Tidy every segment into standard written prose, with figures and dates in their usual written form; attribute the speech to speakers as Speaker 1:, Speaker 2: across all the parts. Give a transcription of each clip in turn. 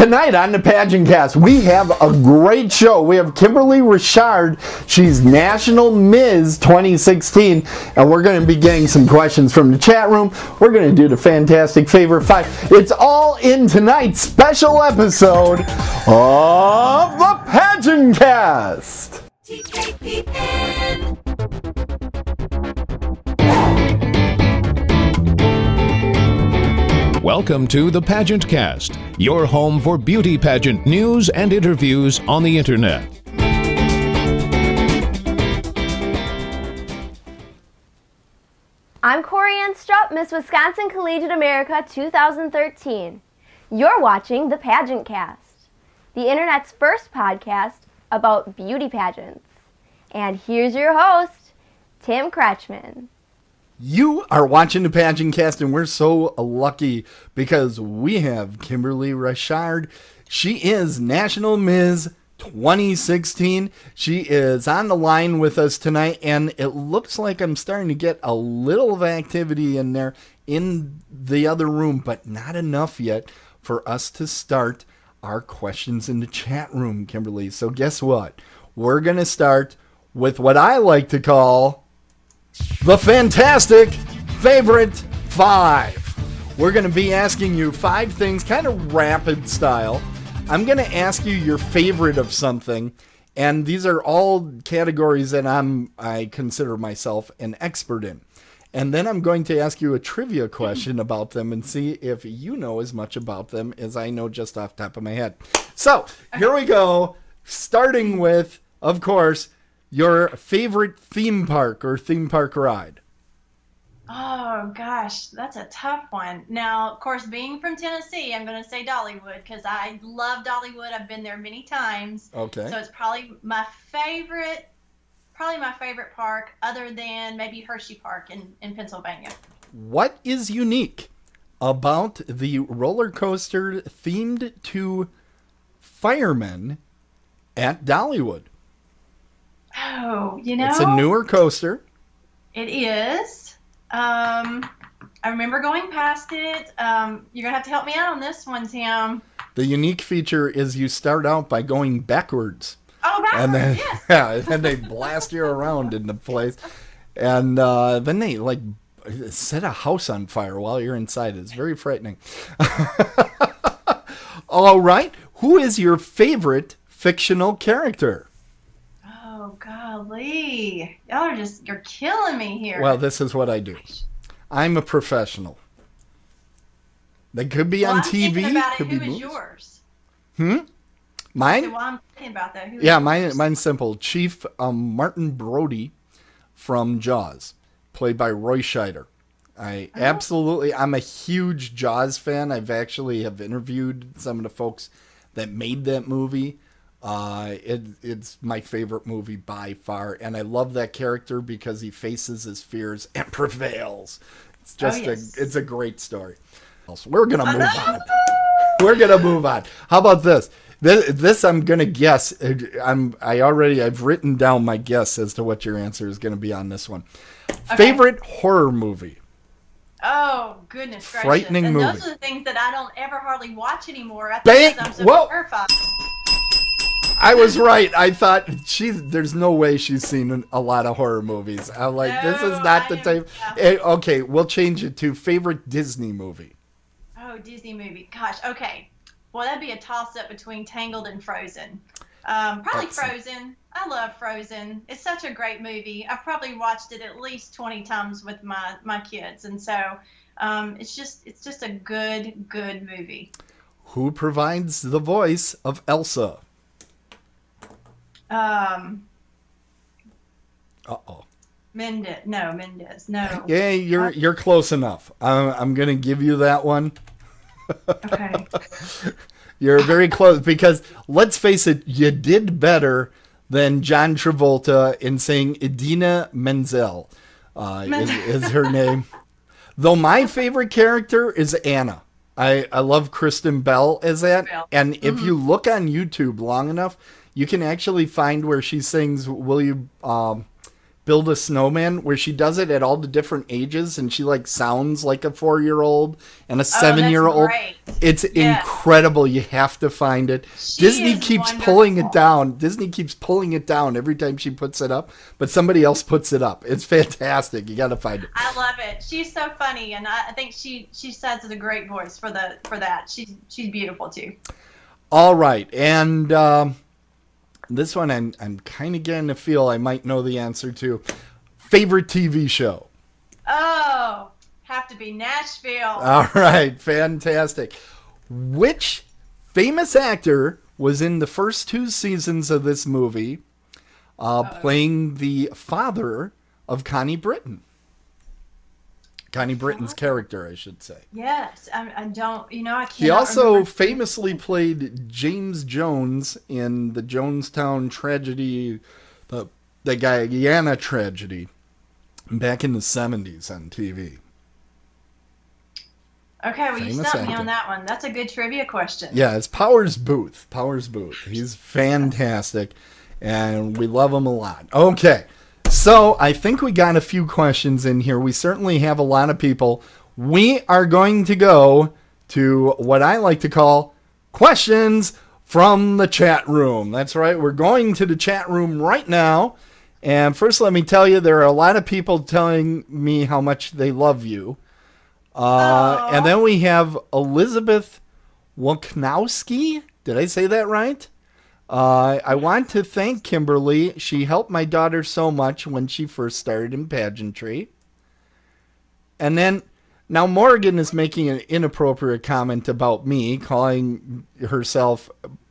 Speaker 1: Tonight on the Pageant Cast, we have a great show. We have Kimberly Richard. She's National Ms. 2016, and we're going to be getting some questions from the chat room. We're going to do the fantastic favorite five. It's all in tonight's special episode of the Pageant Cast. TKPN.
Speaker 2: Welcome to the Pageant Cast, your home for beauty pageant news and interviews on the internet.
Speaker 3: I'm Corianne Strupp, Miss Wisconsin Collegiate America 2013. You're watching the Pageant Cast, the internet's first podcast about beauty pageants. And here's your host, Tim Kretschmann.
Speaker 1: You are watching the Pageant Cast, and we're so lucky because we have Kimberly Richard. She is National Ms. 2016. She is on the line with us tonight, and it looks like I'm starting to get a little of activity in there in the other room, but not enough yet for us to start our questions in the chat room, Kimberly. So guess what? We're going to start with what I like to call the fantastic favorite five. We're going to be asking you five things, kind of rapid style. I'm going to ask you your favorite of something, and these are all categories that I consider myself an expert in. And then I'm going to ask you a trivia question about them and see if you know as much about them as I know just off the top of my head. So, here we go. Starting with, of course, your favorite theme park or theme park ride.
Speaker 4: Oh, gosh, that's a tough one. Now, of course, being from Tennessee, I'm going to say Dollywood because I love Dollywood. I've been there many times.
Speaker 1: Okay.
Speaker 4: So it's probably my favorite park other than maybe Hershey Park in Pennsylvania.
Speaker 1: What is unique about the roller coaster themed to firemen at Dollywood?
Speaker 4: Oh,
Speaker 1: It's a newer coaster.
Speaker 4: It is. I remember going past it. You're going to have to help me out on this one, Tim.
Speaker 1: The unique feature is you start out by going backwards.
Speaker 4: Oh, backwards,
Speaker 1: and then,
Speaker 4: yes.
Speaker 1: Yeah, and then they blast you around in the place. And then they, set a house on fire while you're inside. It's very frightening. All right. Who is your favorite fictional character?
Speaker 4: Oh, golly. You're killing me here.
Speaker 1: Well, this is what I do. I'm a professional. They could be on TV. Could be
Speaker 4: Who is
Speaker 1: movies.
Speaker 4: yours?
Speaker 1: Mine?
Speaker 4: Well, I'm thinking about that.
Speaker 1: Mine's simple. Chief Martin Brody from Jaws, played by Roy Scheider. I'm a huge Jaws fan. I've actually have interviewed some of the folks that made that movie. It's my favorite movie by far, and I love that character because he faces his fears and prevails. It's just it's a great story. So we're gonna move on. We're gonna move on. How about this? This I'm gonna guess. I've written down my guess as to what your answer is gonna be on this one. Okay. Favorite horror movie?
Speaker 4: Oh, goodness gracious.
Speaker 1: Frightening movie.
Speaker 4: Those are the things that I don't ever hardly watch anymore. I think I'm so terrified.
Speaker 1: I was right. I thought there's no way she's seen a lot of horror movies. I'm like, this is not the type. Yeah. Okay, we'll change it to favorite Disney movie.
Speaker 4: Oh, Disney movie. Gosh, okay. Well, that'd be a toss-up between Tangled and Frozen. Probably Frozen. I love Frozen. It's such a great movie. I've probably watched it at least 20 times with my kids, and so it's just a good movie.
Speaker 1: Who provides the voice of Elsa?
Speaker 4: Mendez. No.
Speaker 1: Yeah, you're close enough. I'm gonna give you that one.
Speaker 4: Okay.
Speaker 1: You're very close because let's face it, you did better than John Travolta in saying Idina Menzel is her name. Though my favorite character is Anna. I love Kristen Bell as that. And if you look on YouTube long enough, you can actually find where she sings, "Will you Build a Snowman, where she does it at all the different ages, and she like sounds like a 4-year-old and a 7-year-old.
Speaker 4: Great.
Speaker 1: It's incredible. You have to find it. Disney keeps pulling it down. Disney keeps pulling it down every time she puts it up, but somebody else puts it up. It's fantastic. You got to find it.
Speaker 4: I love it. She's so funny, and I think she sets a great voice for that. She's beautiful too.
Speaker 1: All right, and this one I'm kind of getting a feel I might know the answer to. Favorite TV show?
Speaker 4: Oh, have to be Nashville.
Speaker 1: All right, fantastic. Which famous actor was in the first 2 seasons of this movie playing the father of Connie Britton? Connie Britton's character, I should say.
Speaker 4: Yes, I don't, I can't.
Speaker 1: He also famously played James Jones in the Jonestown tragedy, the Guyana tragedy, back in the 70s on TV.
Speaker 4: Okay, well, you stumped me on that one. That's a good trivia question.
Speaker 1: Yeah, it's Powers Booth. Powers Booth. He's fantastic, and we love him a lot. Okay. So I think we got a few questions in here. We certainly have a lot of people. We are going to go to what I like to call questions from the chat room. That's right. We're going to the chat room right now. And first, let me tell you, there are a lot of people telling me how much they love you. And then we have Elizabeth Woknowski. Did I say that right? I want to thank Kimberly. She helped my daughter so much when she first started in pageantry. And then, now Morgan is making an inappropriate comment about me, calling herself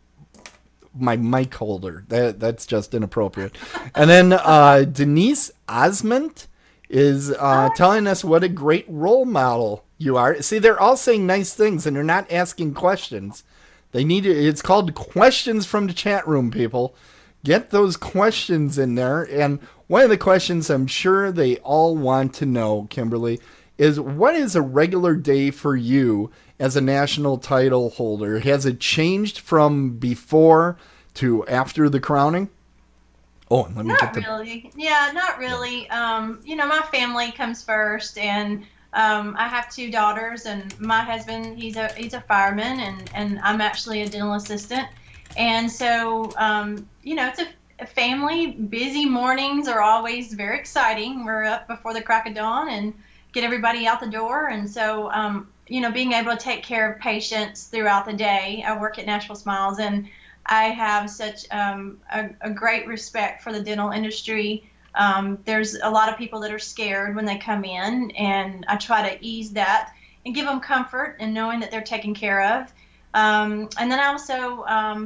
Speaker 1: my mic holder. That's just inappropriate. And then Denise Osmond is telling us what a great role model you are. See, they're all saying nice things, and they're not asking questions. They need to, it's called questions from the chat room, people. Get those questions in there. And one of the questions I'm sure they all want to know, Kimberly, is what is a regular day for you as a national title holder? Has it changed from before to after the crowning? Oh, and let me get the...
Speaker 4: Not really. Yeah, not really. My family comes first, and I have 2 daughters, and my husband, he's a fireman, and I'm actually a dental assistant. And so, it's a family. Busy mornings are always very exciting. We're up before the crack of dawn and get everybody out the door. And so, being able to take care of patients throughout the day. I work at Nashville Smiles, and I have such a great respect for the dental industry. There's a lot of people that are scared when they come in, and I try to ease that and give them comfort and knowing that they're taken care of. And then I also,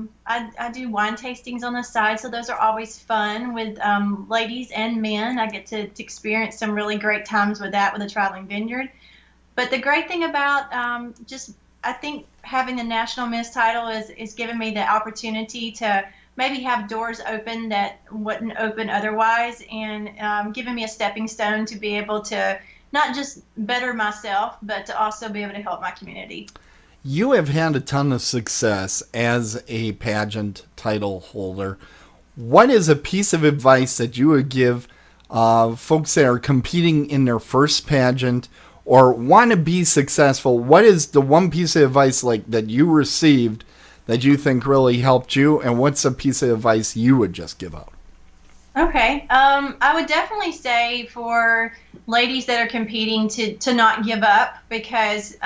Speaker 4: I do wine tastings on the side, so those are always fun with ladies and men. I get to experience some really great times with that with a traveling vineyard. But the great thing about I think having the National Miss title is giving me the opportunity to maybe have doors open that wouldn't open otherwise, and giving me a stepping stone to be able to not just better myself, but to also be able to help my community.
Speaker 1: You have had a ton of success as a pageant title holder. What is a piece of advice that you would give folks that are competing in their first pageant or want to be successful? What is the one piece of advice that you received that you think really helped you, and what's a piece of advice you would just give out?
Speaker 4: Okay. I would definitely say for ladies that are competing to not give up, because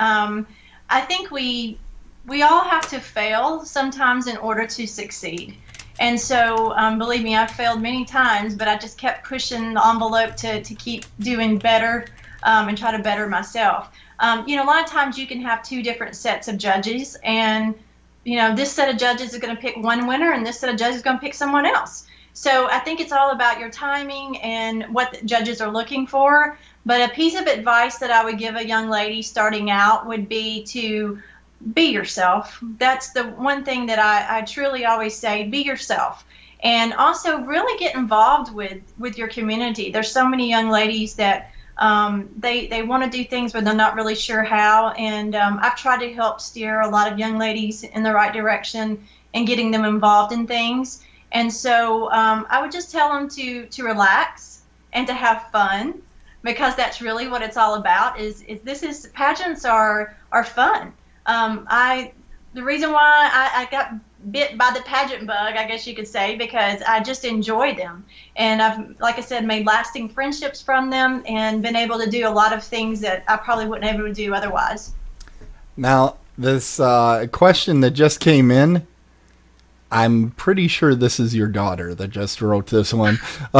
Speaker 4: I think we all have to fail sometimes in order to succeed. And so, believe me, I've failed many times, but I just kept pushing the envelope to keep doing better and try to better myself. A lot of times you can have 2 different sets of judges, and this set of judges is going to pick one winner, and this set of judges is going to pick someone else. So I think it's all about your timing and what the judges are looking for. But a piece of advice that I would give a young lady starting out would be to be yourself. That's the one thing that I truly always say, be yourself. And also really get involved with your community. There's so many young ladies that they want to do things, but they're not really sure how. And I've tried to help steer a lot of young ladies in the right direction and getting them involved in things. And so I would just tell them to relax and to have fun, because that's really what it's all about. Pageants are fun. The reason why I got bit by the pageant bug, I guess you could say, because I just enjoy them, and I've, like I said, made lasting friendships from them and been able to do a lot of things that I probably wouldn't be able to do otherwise.
Speaker 1: Now, this question that just came in, I'm pretty sure this is your daughter that just wrote this one.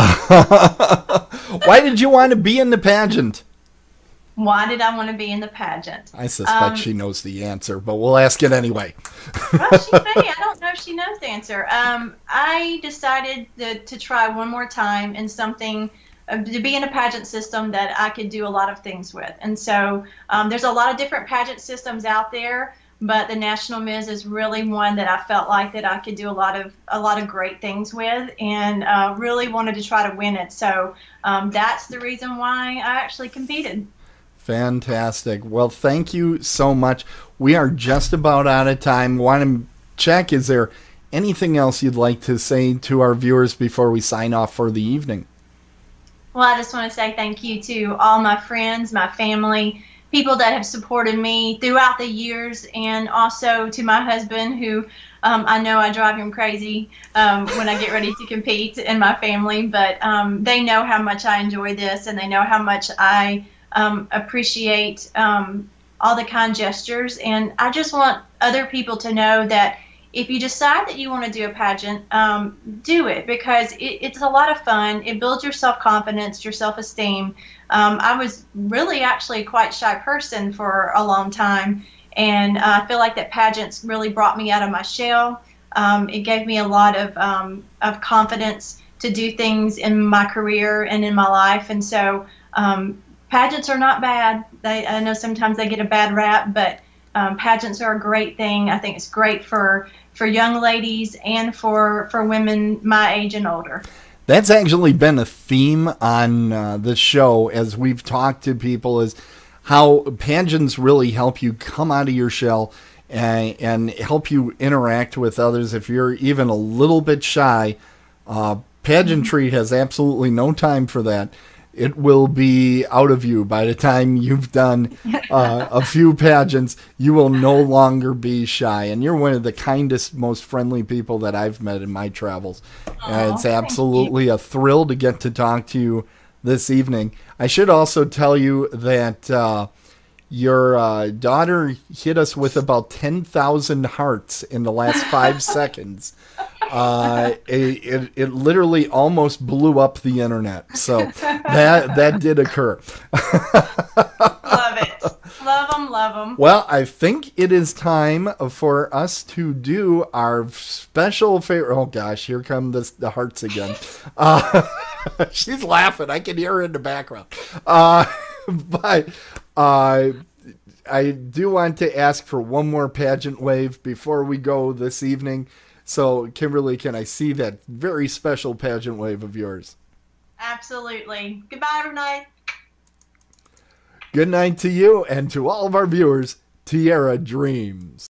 Speaker 1: Why did you want to be in the pageant?
Speaker 4: Why did I want to be in the pageant?
Speaker 1: I suspect she knows the answer, but we'll ask it anyway.
Speaker 4: Well, she may. I don't know if she knows the answer. I decided to try one more time in something, to be in a pageant system that I could do a lot of things with. And so there's a lot of different pageant systems out there, but the National Ms. is really one that I felt like that I could do a lot of great things with, and really wanted to try to win it. So that's the reason why I actually competed.
Speaker 1: Fantastic. Well, thank you so much. We are just about out of time. Want to check, is there anything else you'd like to say to our viewers before we sign off for the evening?
Speaker 4: Well, I just want to say thank you to all my friends, my family, people that have supported me throughout the years, and also to my husband, who I know I drive him crazy when I get ready to compete, and my family, but they know how much I enjoy this, and they know how much I appreciate all the kind gestures. And I just want other people to know that if you decide that you want to do a pageant, do it, because it's a lot of fun. It builds your self-confidence, your self-esteem. I was really actually a quite shy person for a long time, and I feel like that pageants really brought me out of my shell. It gave me a lot of confidence to do things in my career and in my life. And so pageants are not bad. I know sometimes they get a bad rap, but pageants are a great thing. I think it's great for young ladies and for women my age and older.
Speaker 1: That's actually been a theme on the show as we've talked to people, is how pageants really help you come out of your shell and help you interact with others. If you're even a little bit shy, pageantry has absolutely no time for that. It will be out of you by the time you've done a few pageants. You will no longer be shy, and you're one of the kindest, most friendly people that I've met in my travels. And it's absolutely a thrill to get to talk to you this evening. I should also tell you that your daughter hit us with about 10,000 hearts in the last 5 seconds. It literally almost blew up the internet. So that did occur.
Speaker 4: Love it. Love them.
Speaker 1: Well, I think it is time for us to do our special favorite. Oh gosh, here come the hearts again. She's laughing. I can hear her in the background. But I do want to ask for one more pageant wave before we go this evening. So, Kimberly, can I see that very special pageant wave of yours?
Speaker 4: Absolutely. Goodbye, everybody.
Speaker 1: Good night to you, and to all of our viewers, Tierra Dreams.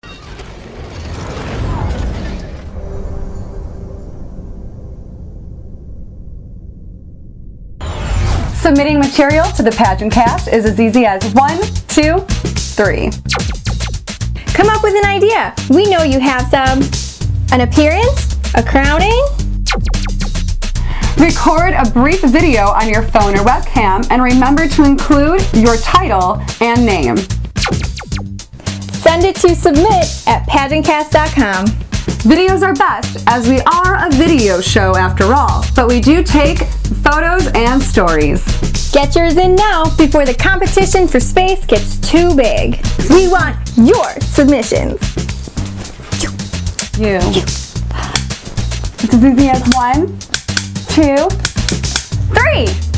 Speaker 5: Submitting material to the pageant cast is as easy as 1, 2, 3.
Speaker 3: Come up with an idea. We know you have some. An appearance? A crowning?
Speaker 5: Record a brief video on your phone or webcam, and remember to include your title and name.
Speaker 3: Send it to submit@pageantcast.com.
Speaker 5: Videos are best, as we are a video show after all, but we do take photos and stories.
Speaker 3: Get yours in now before the competition for space gets too big. We want your submissions.
Speaker 5: It's as easy as 1, 2, 3.